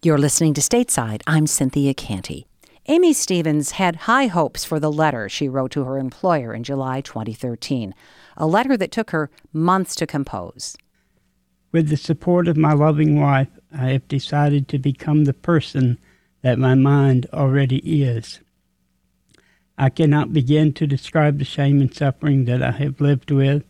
You're listening to Stateside. I'm Cynthia Canty. Amy Stevens had high hopes for the letter she wrote to her employer in July 2013, a letter that took her months to compose. With the support of my loving wife, I have decided to become the person that my mind already is. I cannot begin to describe the shame and suffering that I have lived with.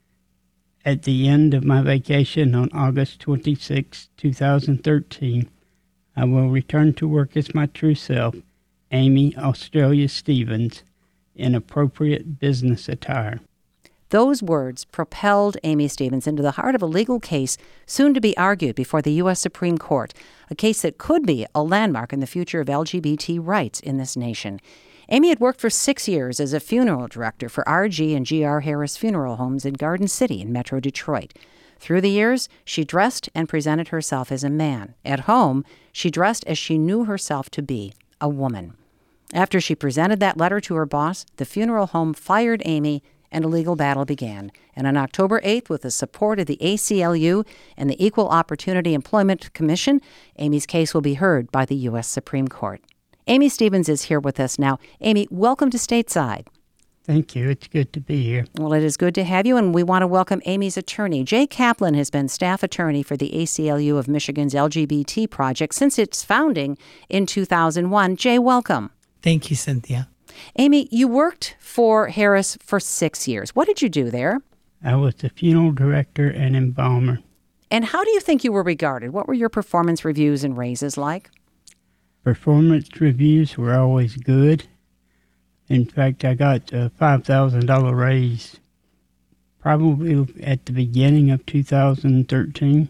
At the end of my vacation on August 26, 2013, I will return to work as my true self, Amy Australia Stevens, in appropriate business attire. Those words propelled Amy Stevens into the heart of a legal case soon to be argued before the U.S. Supreme Court, a case that could be a landmark in the future of LGBT rights in this nation. Amy had worked for 6 years as a funeral director for R.G. and G.R. Harris Funeral Homes in Garden City in Metro Detroit. Through the years, she dressed and presented herself as a man. At home, she dressed as she knew herself to be, a woman. After she presented that letter to her boss, the funeral home fired Amy and a legal battle began. And on October 8th, with the support of the ACLU and the Equal Opportunity Employment Commission, Amy's case will be heard by the U.S. Supreme Court. Amy Stevens is here with us now. Amy, welcome to Stateside. Thank you. It's good to be here. Well, it is good to have you, and we want to welcome Amy's attorney. Jay Kaplan has been staff attorney for the ACLU of Michigan's LGBT project since its founding in 2001. Jay, welcome. Thank you, Cynthia. Amy, you worked for Harris for 6 years. What did you do there? I was the funeral director and embalmer. And how do you think you were regarded? What were your performance reviews and raises like? Performance reviews were always good. In fact, I got a $5,000 raise probably at the beginning of 2013.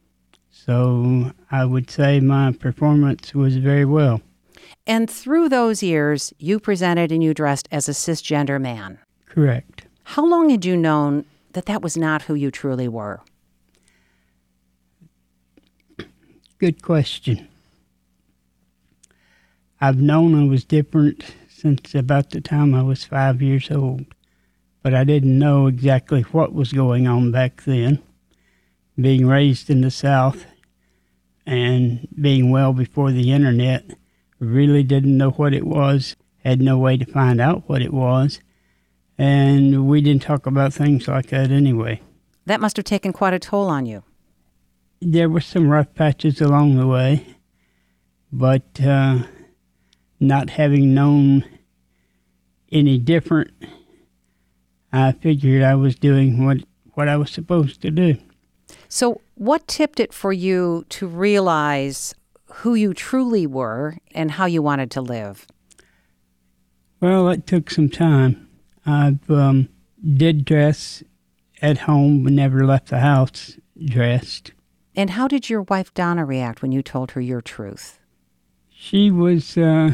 So I would say my performance was very well. And through those years, you presented and you dressed as a cisgender man. Correct. How long had you known that that was not who you truly were? Good question. I've known I was different since about the time I was 5 years old, but I didn't know exactly what was going on back then. Being raised in the South and being well before the internet, really didn't know what it was, had no way to find out what it was, and we didn't talk about things like that anyway. That must have taken quite a toll on you. There were some rough patches along the way, but not having known any different, I figured I was doing what I was supposed to do. So what tipped it for you to realize who you truly were and how you wanted to live? Well, it took some time. I did dress at home, but never left the house dressed. And how did your wife Donna react when you told her your truth? She was kind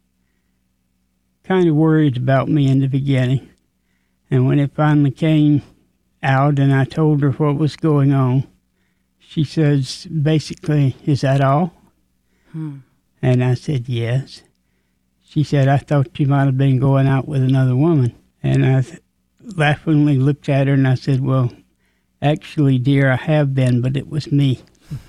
of worried about me in the beginning. And when it finally came out and I told her what was going on, she says, basically, "Is that all?" And I said, "Yes." She said, "I thought you might have been going out with another woman." And I laughingly looked at her and I said, "Well, actually, dear, I have been, but it was me."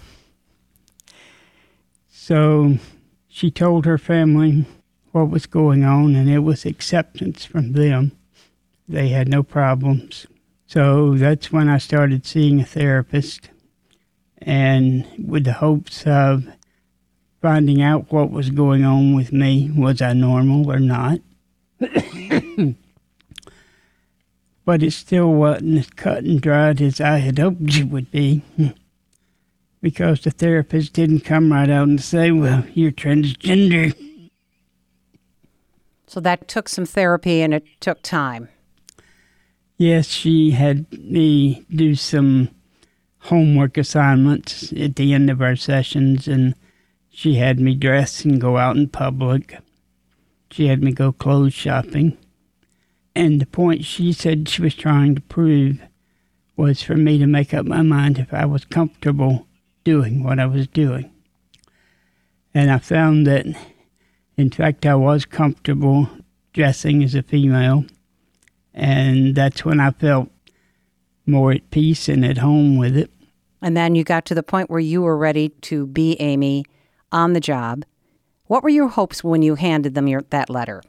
So she told her family what was going on, and it was acceptance from them. They had no problems. So that's when I started seeing a therapist, and with the hopes of finding out what was going on with me. Was I normal or not? But it still wasn't as cut and dried as I had hoped it would be, because the therapist didn't come right out and say, "Well, you're transgender." So that took some therapy and it took time. Yes, she had me do some homework assignments at the end of our sessions, and she had me dress and go out in public. She had me go clothes shopping. And the point she said she was trying to prove was for me to make up my mind if I was comfortable doing what I was doing. And I found that, in fact, I was comfortable dressing as a female. And that's when I felt more at peace and at home with it. And then you got to the point where you were ready to be Amy on the job. What were your hopes when you handed them that letter?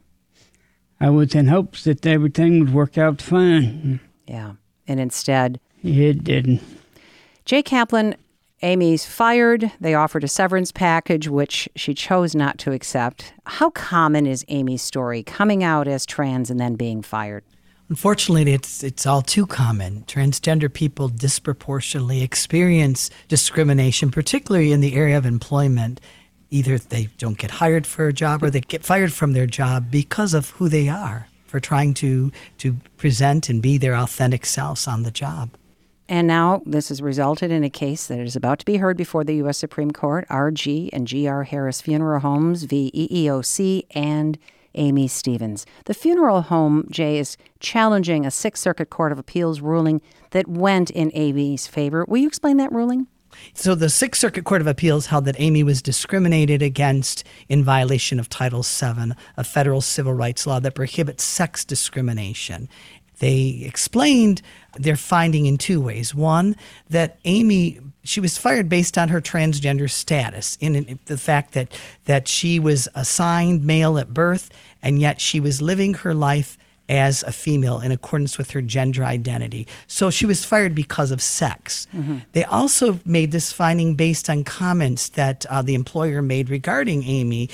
I was in hopes that everything would work out fine. Yeah, and instead... It didn't. Jay Kaplan, Amy's fired. They offered a severance package, which she chose not to accept. How common is Amy's story, coming out as trans and then being fired? Unfortunately, it's all too common. Transgender people disproportionately experience discrimination, particularly in the area of employment. Either they don't get hired for a job or they get fired from their job because of who they are, for trying to present and be their authentic selves on the job. And now this has resulted in a case that is about to be heard before the U.S. Supreme Court, R.G. and G.R. Harris Funeral Homes v. EEOC and Amy Stevens. The funeral home, Jay, is challenging a Sixth Circuit Court of Appeals ruling that went in Amy's favor. Will you explain that ruling? So the Sixth Circuit Court of Appeals held that Amy was discriminated against in violation of Title VII, a federal civil rights law that prohibits sex discrimination. They explained their finding in two ways. One, that Amy, she was fired based on her transgender status, in the fact that she was assigned male at birth, and yet she was living her life as a female in accordance with her gender identity. So she was fired because of sex. Mm-hmm. They also made this finding based on comments that the employer made regarding Amy.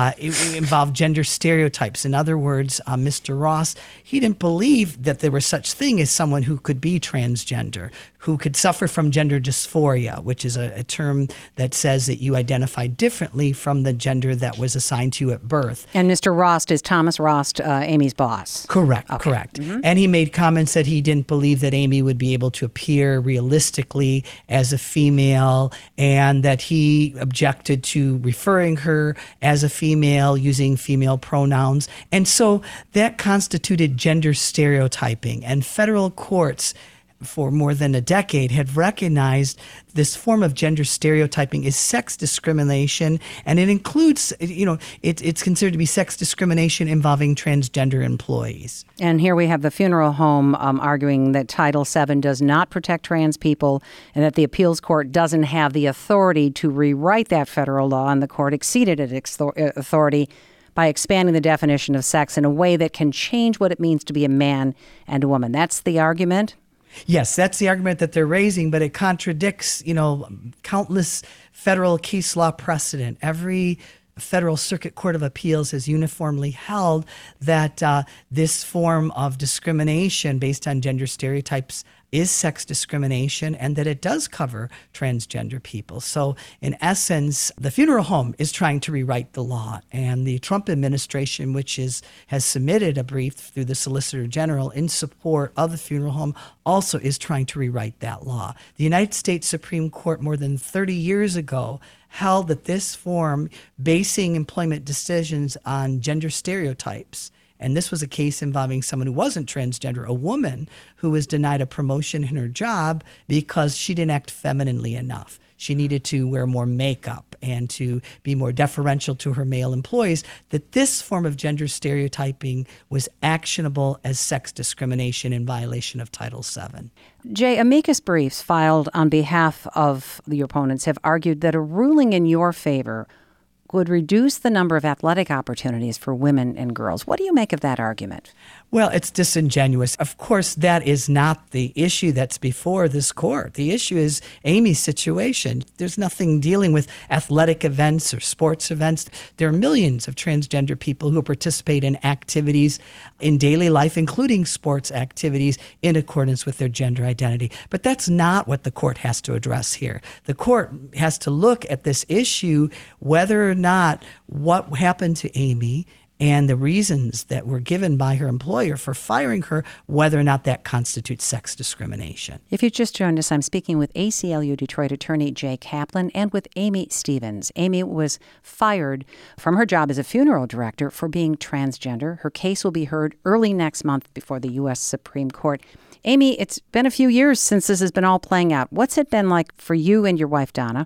It involved gender stereotypes. In other words, Mr. Ross, he didn't believe that there was such thing as someone who could be transgender, who could suffer from gender dysphoria, which is a term that says that you identify differently from the gender that was assigned to you at birth. And Mr. Rost is Thomas Rost, Amy's boss. Correct, okay. Correct. Mm-hmm. And he made comments that he didn't believe that Amy would be able to appear realistically as a female, and that he objected to referring her as a female using female pronouns. And so that constituted gender stereotyping, and federal courts for more than a decade had recognized this form of gender stereotyping is sex discrimination, and it includes, it's considered to be sex discrimination involving transgender employees. And here we have the funeral home arguing that Title VII does not protect trans people and that the appeals court doesn't have the authority to rewrite that federal law, and the court exceeded its authority by expanding the definition of sex in a way that can change what it means to be a man and a woman. That's the argument? Yes, that's the argument that they're raising, but it contradicts, countless federal case law precedent. Every Federal Circuit Court of Appeals has uniformly held that this form of discrimination based on gender stereotypes is sex discrimination, and that it does cover transgender people. So in essence, the funeral home is trying to rewrite the law, and the Trump administration, which has submitted a brief through the Solicitor General in support of the funeral home, also is trying to rewrite that law. The United States Supreme Court more than 30 years ago held that this form, basing employment decisions on gender stereotypes, and this was a case involving someone who wasn't transgender, a woman who was denied a promotion in her job because she didn't act femininely enough. She needed to wear more makeup and to be more deferential to her male employees, that this form of gender stereotyping was actionable as sex discrimination in violation of Title VII. Jay, amicus briefs filed on behalf of your opponents have argued that a ruling in your favor would reduce the number of athletic opportunities for women and girls. What do you make of that argument? Well, it's disingenuous. Of course, that is not the issue that's before this court. The issue is Amy's situation. There's nothing dealing with athletic events or sports events. There are millions of transgender people who participate in activities in daily life, including sports activities, in accordance with their gender identity. But that's not what the court has to address here. The court has to look at this issue, whether or not what happened to Amy and the reasons that were given by her employer for firing her, whether or not that constitutes sex discrimination. If you just joined us, I'm speaking with ACLU Detroit attorney Jay Kaplan and with Amy Stevens. Amy was fired from her job as a funeral director for being transgender. Her case will be heard early next month before the U.S. Supreme Court. Amy, it's been a few years since this has been all playing out. What's it been like for you and your wife, Donna?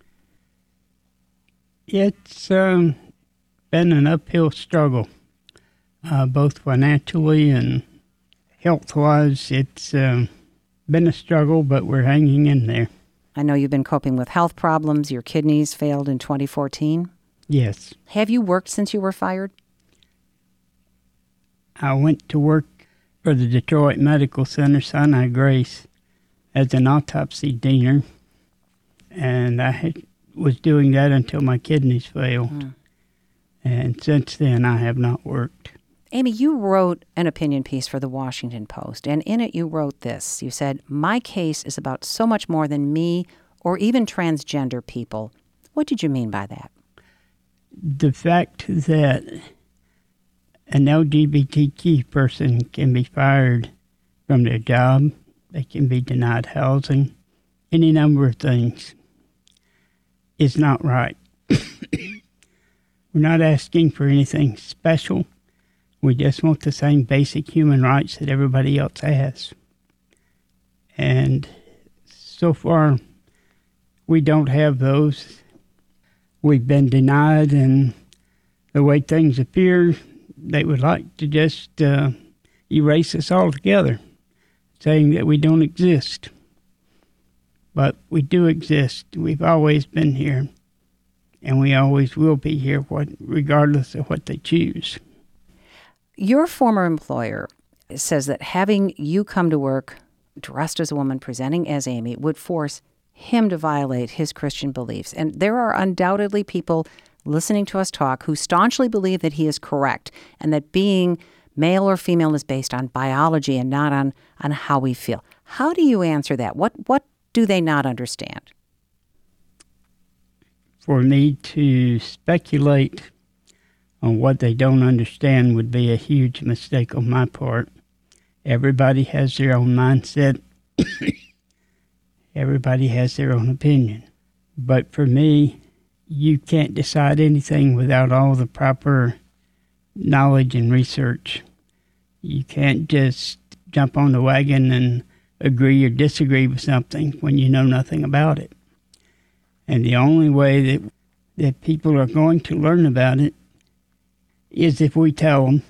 It's been an uphill struggle, both financially and health-wise. It's been a struggle, but we're hanging in there. I know you've been coping with health problems. Your kidneys failed in 2014. Yes. Have you worked since you were fired? I went to work for the Detroit Medical Center, Sinai Grace, as an autopsy diener, and was doing that until my kidneys failed. And since then, I have not worked. Amy, you wrote an opinion piece for the Washington Post, and in it you wrote this. You said, "My case is about so much more than me or even transgender people." What did you mean by that? The fact that an LGBTQ person can be fired from their job, they can be denied housing, any number of things, is not right. We're not asking for anything special. We just want the same basic human rights that everybody else has. And so far, we don't have those. We've been denied, and the way things appear, they would like to just erase us altogether, saying that we don't exist. But we do exist. We've always been here, and we always will be here, regardless of what they choose. Your former employer says that having you come to work dressed as a woman, presenting as Amy, would force him to violate his Christian beliefs. And there are undoubtedly people listening to us talk who staunchly believe that he is correct and that being male or female is based on biology and not on how we feel. How do you answer that? What do they not understand? For me to speculate on what they don't understand would be a huge mistake on my part. Everybody has their own mindset. Everybody has their own opinion. But for me, you can't decide anything without all the proper knowledge and research. You can't just jump on the wagon and agree or disagree with something when you know nothing about it. And the only way that people are going to learn about it is if we tell them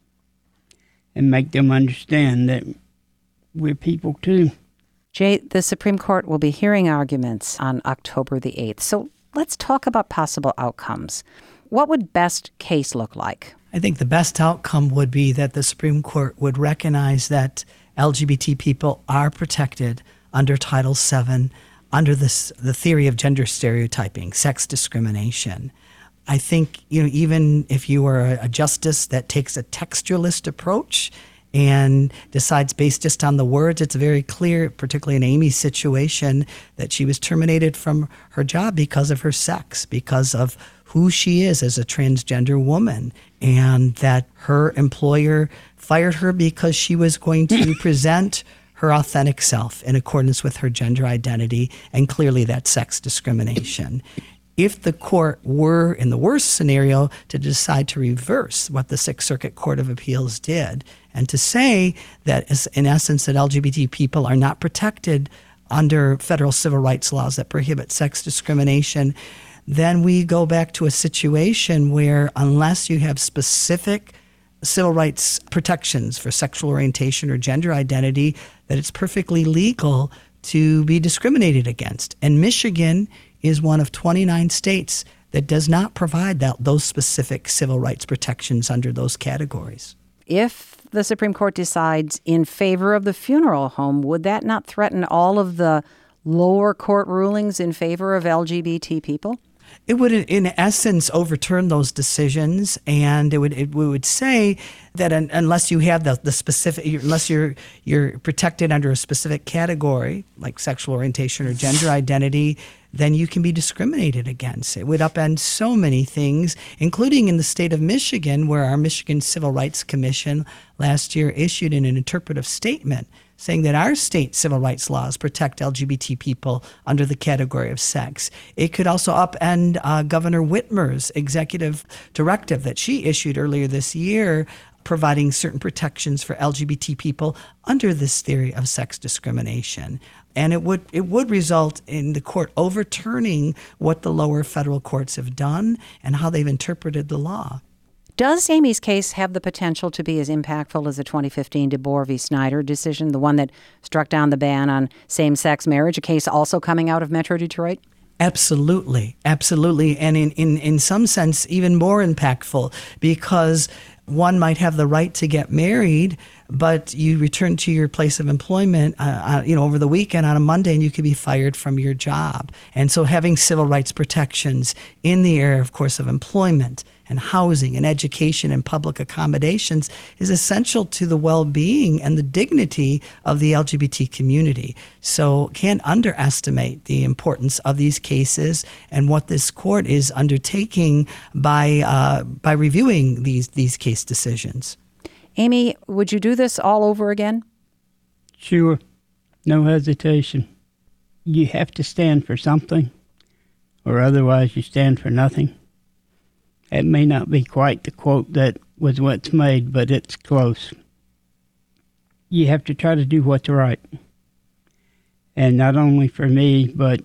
and make them understand that we're people too. Jay, the Supreme Court will be hearing arguments on October the 8th. So let's talk about possible outcomes. What would best case look like? I think the best outcome would be that the Supreme Court would recognize that LGBT people are protected under Title VII, under the theory of gender stereotyping, sex discrimination. I think, even if you are a justice that takes a textualist approach and decides based just on the words, it's very clear, particularly in Amy's situation, that she was terminated from her job because of her sex, because of who she is as a transgender woman, and that her employer fired her because she was going to present her authentic self in accordance with her gender identity, and clearly that's sex discrimination. If the court were, in the worst scenario, to decide to reverse what the Sixth Circuit Court of Appeals did and to say that, in essence, that LGBT people are not protected under federal civil rights laws that prohibit sex discrimination, then we go back to a situation where, unless you have specific civil rights protections for sexual orientation or gender identity, that it's perfectly legal to be discriminated against. And Michigan is one of 29 states that does not provide those specific civil rights protections under those categories. If the Supreme Court decides in favor of the funeral home, would that not threaten all of the lower court rulings in favor of LGBT people? It would, in essence, overturn those decisions, and it would say that unless you have the specific, unless you're protected under a specific category like sexual orientation or gender identity, then you can be discriminated against. It would upend so many things, including in the state of Michigan, where our Michigan Civil Rights Commission last year issued an interpretive statement saying that our state civil rights laws protect LGBT people under the category of sex. It could also upend Governor Whitmer's executive directive that she issued earlier this year, providing certain protections for LGBT people under this theory of sex discrimination. And it would result in the court overturning what the lower federal courts have done and how they've interpreted the law. Does Amy's case have the potential to be as impactful as the 2015 DeBoer v. Snyder decision, the one that struck down the ban on same-sex marriage, a case also coming out of Metro Detroit? Absolutely. And in some sense, even more impactful, because one might have the right to get married, but you return to your place of employment, over the weekend on a Monday, and you could be fired from your job. And so having civil rights protections in the area, of course, of employment and housing and education and public accommodations is essential to the well-being and the dignity of the LGBT community. So can't underestimate the importance of these cases and what this court is undertaking by reviewing these case decisions. Amy, would you do this all over again? Sure. No hesitation. You have to stand for something, or otherwise you stand for nothing. It may not be quite the quote that was once made, but it's close. You have to try to do what's right. And not only for me, but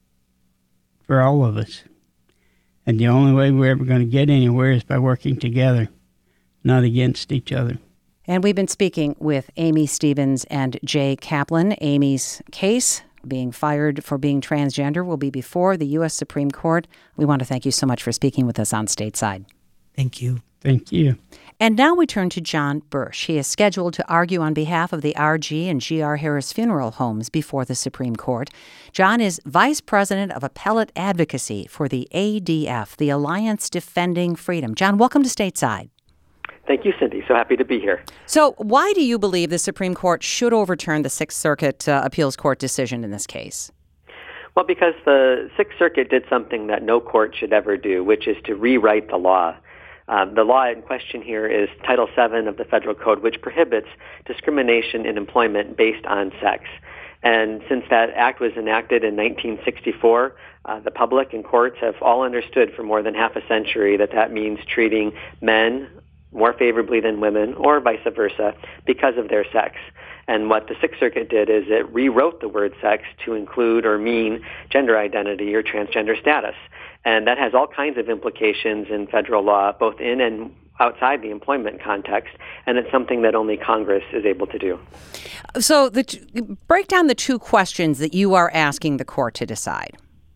for all of us. And the only way we're ever going to get anywhere is by working together, not against each other. And we've been speaking with Amy Stevens and Jay Kaplan. Amy's case, being fired for being transgender, will be before the U.S. Supreme Court. We want to thank you so much for speaking with us on Stateside. Thank you. Thank you. And now we turn to John Bursch. He is scheduled to argue on behalf of the R.G. and G.R. Harris Funeral Homes before the Supreme Court. John is Vice President of Appellate Advocacy for the ADF, the Alliance Defending Freedom. John, welcome to Stateside. Thank you, Cindy. So happy to be here. So why do you believe the Supreme Court should overturn the Sixth Circuit Appeals Court decision in this case? Well, because the Sixth Circuit did something that no court should ever do, which is to rewrite the law. The law in question here is Title VII of the Federal Code, which prohibits discrimination in employment based on sex. And since that act was enacted in 1964, the public and courts have all understood for more than half a century that means treating men more favorably than women, or vice versa, because of their sex. And what the Sixth Circuit did is it rewrote the word sex to include or mean gender identity or transgender status. And that has all kinds of implications in federal law, both in and outside the employment context, and it's something that only Congress is able to do. So break down the two questions that you are asking the court to decide.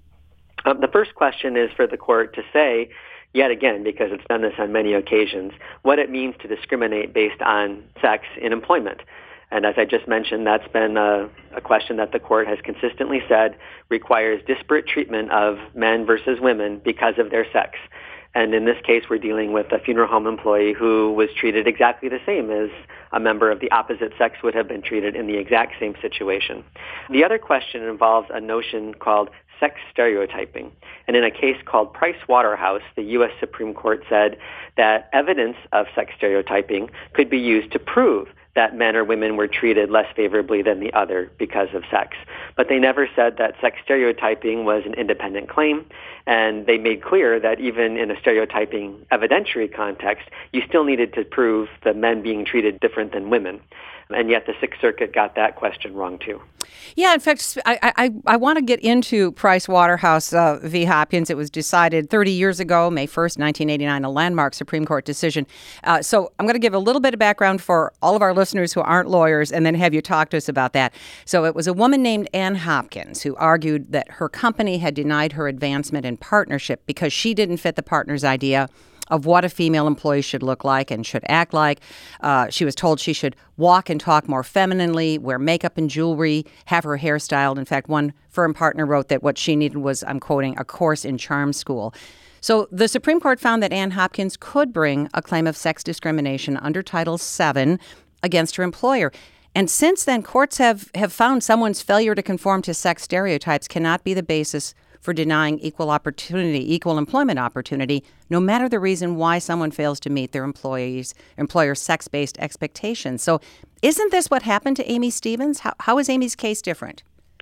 The first question is for the court to say, yet again, because it's done this on many occasions, what it means to discriminate based on sex in employment. And as I just mentioned, that's been a question that the court has consistently said requires disparate treatment of men versus women because of their sex. And in this case, we're dealing with a funeral home employee who was treated exactly the same as a member of the opposite sex would have been treated in the exact same situation. The other question involves a notion called sex stereotyping. And in a case called Price Waterhouse, the U.S. Supreme Court said that evidence of sex stereotyping could be used to prove that men or women were treated less favorably than the other because of sex. But they never said that sex stereotyping was an independent claim, and they made clear that even in a stereotyping evidentiary context, you still needed to prove the men being treated different than women. And yet the Sixth Circuit got that question wrong, too. Yeah, in fact, I want to get into Price Waterhouse v. Hopkins. It was decided 30 years ago, May 1st, 1989, a landmark Supreme Court decision. So I'm going to give a little bit of background for all of our listeners who aren't lawyers and then have you talk to us about that. So it was a woman named Ann Hopkins who argued that her company had denied her advancement in partnership because she didn't fit the partner's idea of what a female employee should look like and should act like. She was told she should walk and talk more femininely, wear makeup and jewelry, have her hair styled. In fact, one firm partner wrote that what she needed was, I'm quoting, a course in charm school. So the Supreme Court found that Ann Hopkins could bring a claim of sex discrimination under Title VII against her employer. And since then, courts have found someone's failure to conform to sex stereotypes cannot be the basis for denying equal employment opportunity, no matter the reason why someone fails to meet their employer's sex-based expectations. So isn't this what happened to Amy Stevens? How is Amy's case different?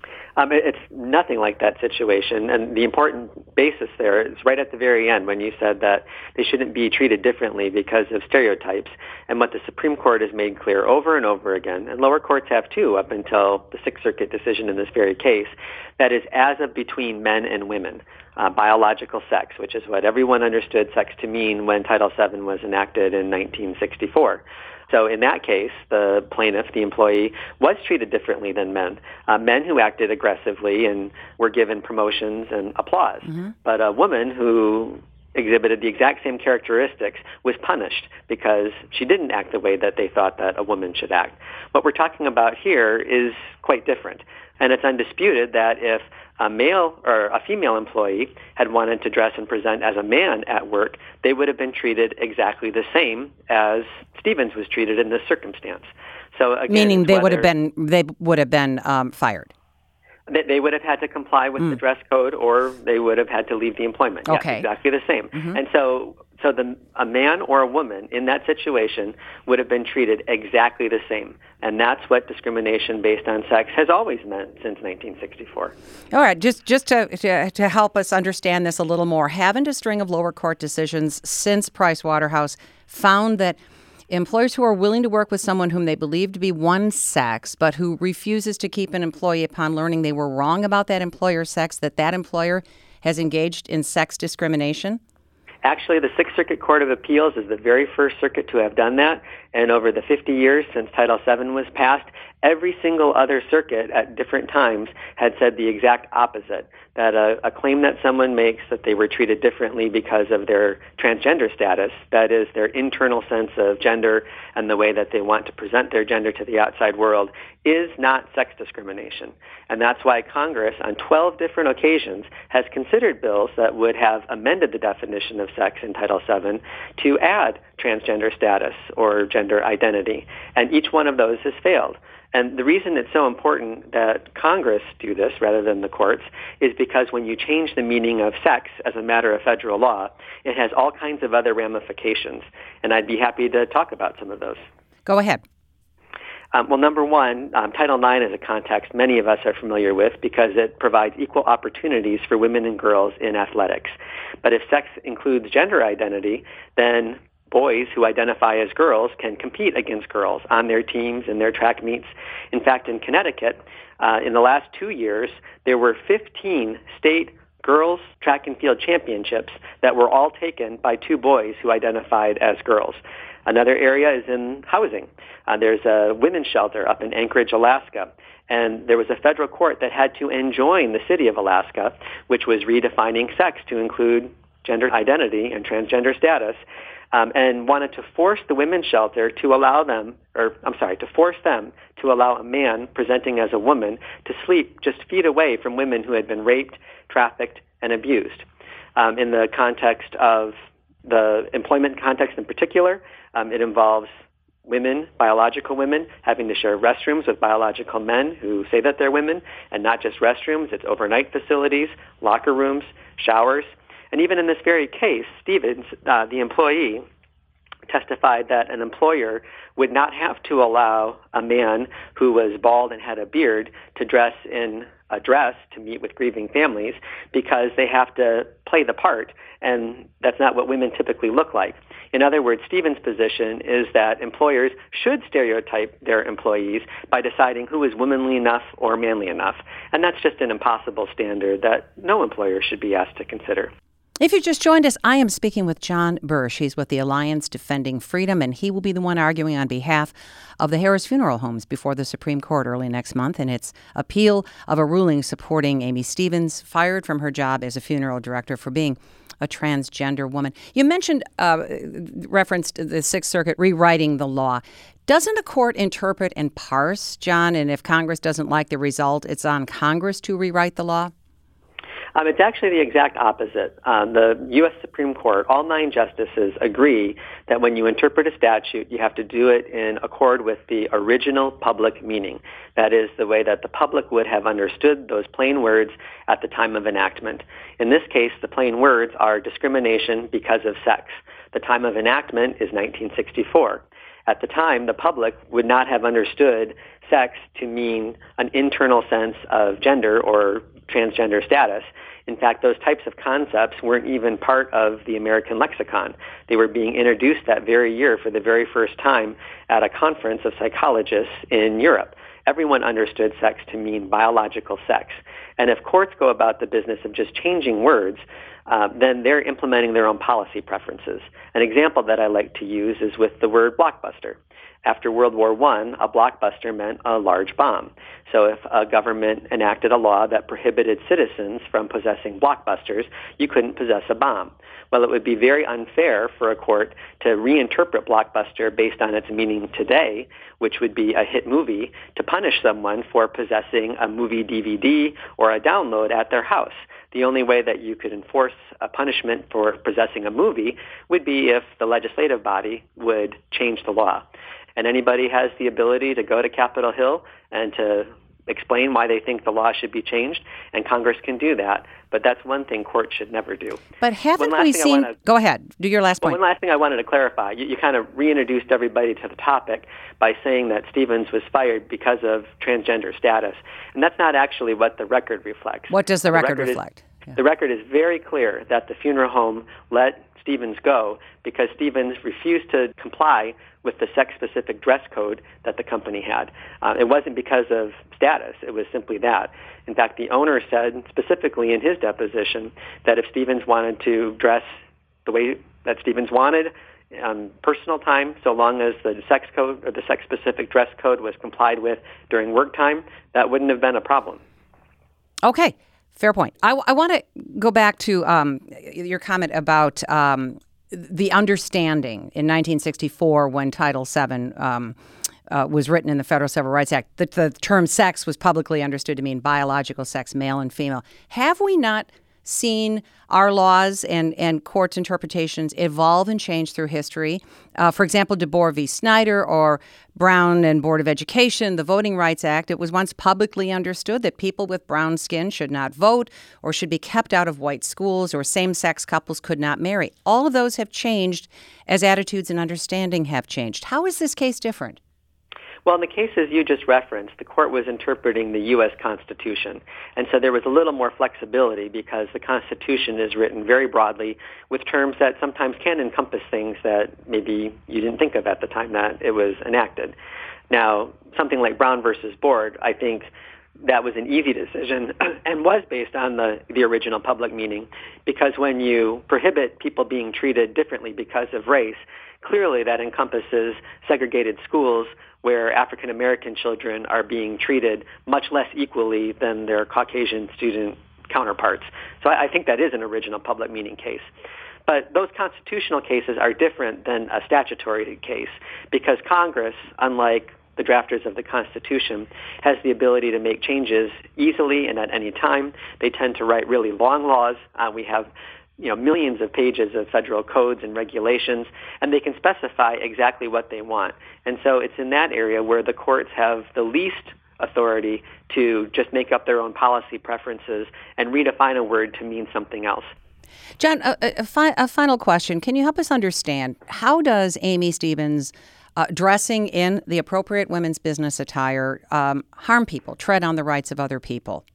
It's nothing like that situation. And the important basis there is right at the very end when you said that they shouldn't be treated differently because of stereotypes. And what the Supreme Court has made clear over and over again, and lower courts have too up until the Sixth Circuit decision in this very case, that is as of between men and women. biological sex, which is what everyone understood sex to mean when Title VII was enacted in 1964. So in that case, the plaintiff, the employee, was treated differently than men. Men who acted aggressively and were given promotions and applause. Mm-hmm. But a woman who exhibited the exact same characteristics was punished because she didn't act the way that they thought that a woman should act. What we're talking about here is quite different. And it's undisputed that if a male or a female employee had wanted to dress and present as a man at work, they would have been treated exactly the same as Stevens was treated in this circumstance. So again, meaning they would have been fired. They would have had to comply with the dress code, or they would have had to leave the employment. Okay. Yes, exactly the same. Mm-hmm. And so a man or a woman in that situation would have been treated exactly the same. And that's what discrimination based on sex has always meant since 1964. All right, just to help us understand this a little more, haven't a string of lower court decisions since Price Waterhouse found that employers who are willing to work with someone whom they believe to be one sex, but who refuses to keep an employee upon learning they were wrong about that employer's sex, that employer has engaged in sex discrimination? Actually, the Sixth Circuit Court of Appeals is the very first circuit to have done that. And over the 50 years since Title VII was passed, every single other circuit at different times had said the exact opposite, that a claim that someone makes that they were treated differently because of their transgender status, that is their internal sense of gender and the way that they want to present their gender to the outside world, is not sex discrimination. And that's why Congress, on 12 different occasions, has considered bills that would have amended the definition of sex in Title VII to add transgender status or gender identity. And each one of those has failed. And the reason it's so important that Congress do this rather than the courts is because when you change the meaning of sex as a matter of federal law, it has all kinds of other ramifications. And I'd be happy to talk about some of those. Go ahead. Well, number one, Title IX is a context many of us are familiar with because it provides equal opportunities for women and girls in athletics. But if sex includes gender identity, then boys who identify as girls can compete against girls on their teams and their track meets. In fact, in Connecticut, in the last 2 years, there were 15 state girls track and field championships that were all taken by 2 boys who identified as girls. Another area is in housing. There's a women's shelter up in Anchorage, Alaska. And there was a federal court that had to enjoin the city of Alaska, which was redefining sex to include gender identity and transgender status, and wanted to force the women's shelter to force them to allow a man presenting as a woman to sleep just feet away from women who had been raped, trafficked, and abused. In the context of the employment context in particular, it involves women, biological women, having to share restrooms with biological men who say that they're women, and not just restrooms, it's overnight facilities, locker rooms, showers. And even in this very case, Stevens, the employee, testified that an employer would not have to allow a man who was bald and had a beard to dress in a dress to meet with grieving families because they have to play the part, and that's not what women typically look like. In other words, Stevens' position is that employers should stereotype their employees by deciding who is womanly enough or manly enough, and that's just an impossible standard that no employer should be asked to consider. If you just joined us, I am speaking with John Bursch. He's with the Alliance Defending Freedom, and he will be the one arguing on behalf of the Harris Funeral Homes before the Supreme Court early next month in its appeal of a ruling supporting Amy Stevens, fired from her job as a funeral director for being a transgender woman. You mentioned, referenced the Sixth Circuit rewriting the law. Doesn't a court interpret and parse, John? And if Congress doesn't like the result, it's on Congress to rewrite the law? It's actually the exact opposite. The U.S. Supreme Court, all 9 justices agree that when you interpret a statute, you have to do it in accord with the original public meaning. That is, the way that the public would have understood those plain words at the time of enactment. In this case, the plain words are discrimination because of sex. The time of enactment is 1964. At the time, the public would not have understood sex to mean an internal sense of gender or transgender status. In fact, those types of concepts weren't even part of the American lexicon. They were being introduced that very year for the very first time at a conference of psychologists in Europe. Everyone understood sex to mean biological sex. And if courts go about the business of just changing words, then they're implementing their own policy preferences. An example that I like to use is with the word blockbuster. After World War I, a blockbuster meant a large bomb. So if a government enacted a law that prohibited citizens from possessing blockbusters, you couldn't possess a bomb. Well, it would be very unfair for a court to reinterpret blockbuster based on its meaning today, which would be a hit movie, to punish someone for possessing a movie DVD or a download at their house. The only way that you could enforce a punishment for possessing a movie would be if the legislative body would change the law. And anybody has the ability to go to Capitol Hill and to explain why they think the law should be changed, and Congress can do that. But that's one thing courts should never do. But haven't we seen... Go ahead. Do your last point. One last thing I wanted to clarify. You kind of reintroduced everybody to the topic by saying that Stevens was fired because of transgender status. And that's not actually what the record reflects. What does the record reflect? The record is very clear that the funeral home let Stevens go because Stevens refused to comply with the sex-specific dress code that the company had. It wasn't because of status. It was simply that. In fact, the owner said specifically in his deposition that if Stevens wanted to dress the way that Stevens wanted, personal time, so long as the sex code or the sex-specific dress code was complied with during work time, that wouldn't have been a problem. Okay. Fair point. I want to go back to your comment about the understanding in 1964 when Title VII was written in the Federal Civil Rights Act, that the term sex was publicly understood to mean biological sex, male and female. Have we not seen our laws and courts' interpretations evolve and change through history? For example, DeBoer v. Snyder or Brown and Board of Education, the Voting Rights Act, it was once publicly understood that people with brown skin should not vote or should be kept out of white schools or same-sex couples could not marry. All of those have changed as attitudes and understanding have changed. How is this case different? Well, in the cases you just referenced, the court was interpreting the U.S. Constitution. And so there was a little more flexibility because the Constitution is written very broadly with terms that sometimes can encompass things that maybe you didn't think of at the time that it was enacted. Now, something like Brown versus Board, I think that was an easy decision and was based on the original public meaning, because when you prohibit people being treated differently because of race, clearly that encompasses segregated schools where African American children are being treated much less equally than their Caucasian student counterparts. So I think that is an original public meaning case. But those constitutional cases are different than a statutory case because Congress, unlike the drafters of the Constitution, has the ability to make changes easily and at any time. They tend to write really long laws. We have millions of pages of federal codes and regulations, and they can specify exactly what they want. And so it's in that area where the courts have the least authority to just make up their own policy preferences and redefine a word to mean something else. John, a final question. Can you help us understand, how does Aimee Stephens dressing in the appropriate women's business attire harm people, tread on the rights of other people?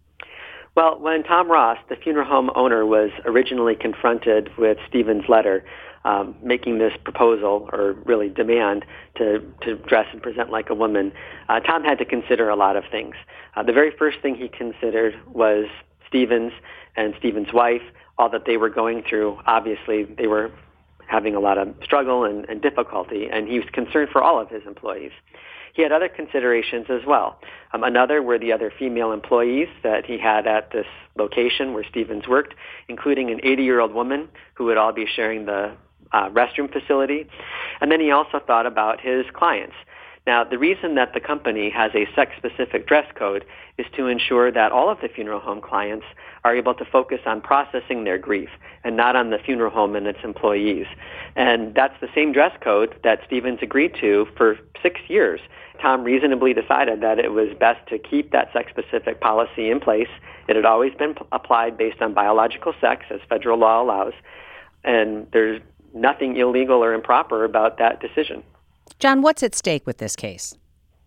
Well, when Tom Ross, the funeral home owner, was originally confronted with Stevens' letter making this proposal, or really demand, to dress and present like a woman, Tom had to consider a lot of things. The very first thing he considered was Stevens and Stevens' wife, all that they were going through. Obviously, they were having a lot of struggle and difficulty, and he was concerned for all of his employees. He had other considerations as well. Another were the other female employees that he had at this location where Stevens worked, including an 80-year-old woman who would all be sharing the restroom facility. And then he also thought about his clients. Now, the reason that the company has a sex-specific dress code is to ensure that all of the funeral home clients are able to focus on processing their grief and not on the funeral home and its employees. And that's the same dress code that Stevens agreed to for 6 years. Tom reasonably decided that it was best to keep that sex-specific policy in place. It had always been applied based on biological sex, as federal law allows, and there's nothing illegal or improper about that decision. John, what's at stake with this case?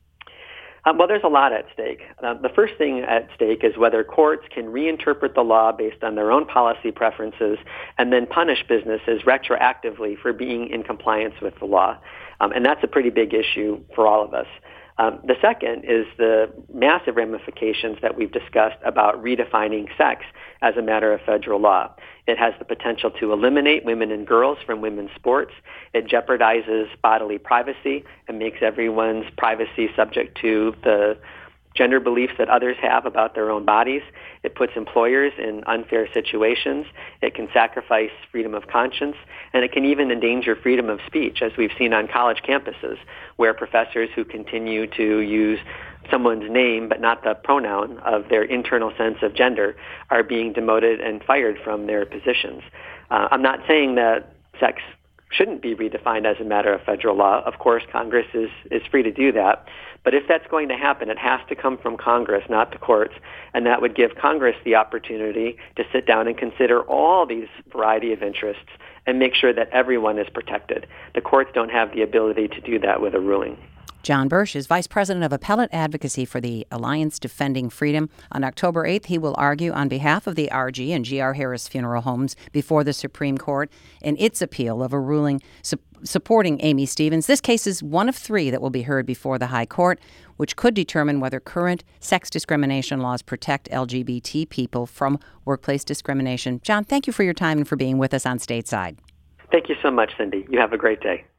Well, there's a lot at stake. The first thing at stake is whether courts can reinterpret the law based on their own policy preferences and then punish businesses retroactively for being in compliance with the law. And that's a pretty big issue for all of us. The second is the massive ramifications that we've discussed about redefining sex as a matter of federal law. It has the potential to eliminate women and girls from women's sports. It jeopardizes bodily privacy and makes everyone's privacy subject to the gender beliefs that others have about their own bodies. It puts employers in unfair situations. It can sacrifice freedom of conscience, and it can even endanger freedom of speech, as we've seen on college campuses, where professors who continue to use someone's name but not the pronoun of their internal sense of gender are being demoted and fired from their positions. I'm not saying that sex shouldn't be redefined as a matter of federal law. Of course, Congress is free to do that. But if that's going to happen, it has to come from Congress, not the courts, and that would give Congress the opportunity to sit down and consider all these variety of interests and make sure that everyone is protected. The courts don't have the ability to do that with a ruling. John Bursch is Vice President of Appellate Advocacy for the Alliance Defending Freedom. On October 8th, he will argue on behalf of the RG and G.R. Harris Funeral Homes before the Supreme Court in its appeal of a ruling supporting Aimee Stephens. This case is one of three that will be heard before the High Court, which could determine whether current sex discrimination laws protect LGBT people from workplace discrimination. John, thank you for your time and for being with us on Stateside. Thank you so much, Cindy. You have a great day.